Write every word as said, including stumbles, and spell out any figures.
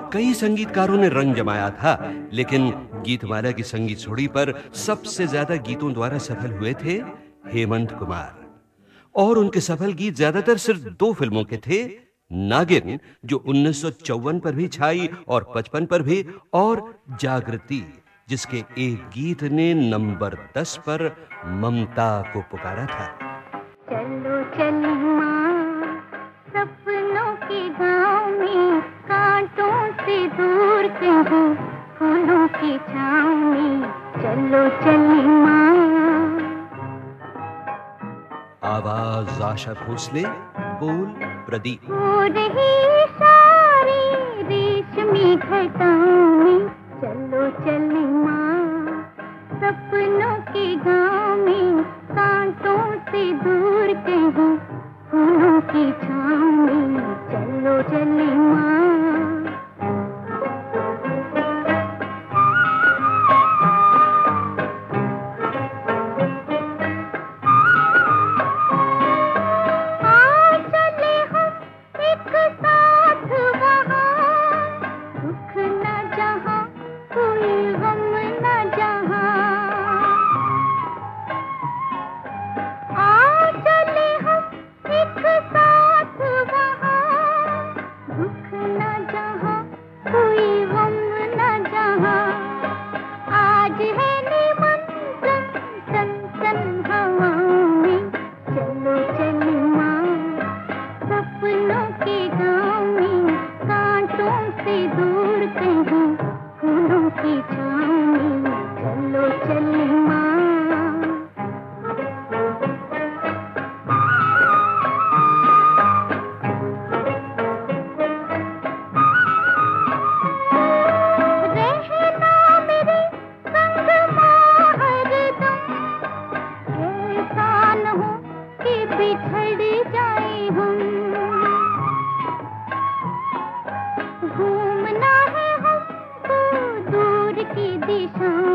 कई संगीतकारों ने रंग जमाया था, लेकिन गीतमाला की संगीत छोड़ी पर सबसे ज्यादा गीतों द्वारा सफल हुए थे हेमंत कुमार। और उनके सफल गीत ज्यादातर सिर्फ दो फिल्मों के थे, नागिन जो उन्नीस सौ चौवन पर भी छाई और पचपन पर भी, और जागृति जिसके एक गीत ने नंबर दस पर ममता को पुकारा था। चलो चलो माँ सपनों के गाँव में, कांटों से दूर कहीं फूलों की छाँव में, चलो चलो माँ। आवाज आशा भोसले, बोल प्रदीप। हो रही सारी रेशमी घटाओं में, चलो चलो माँ सपनों के गाँव में, कांटों से दूर कहीं फूलों की छाँव में, चलो चलो माँ। घूमना है हमको दूर की दिशा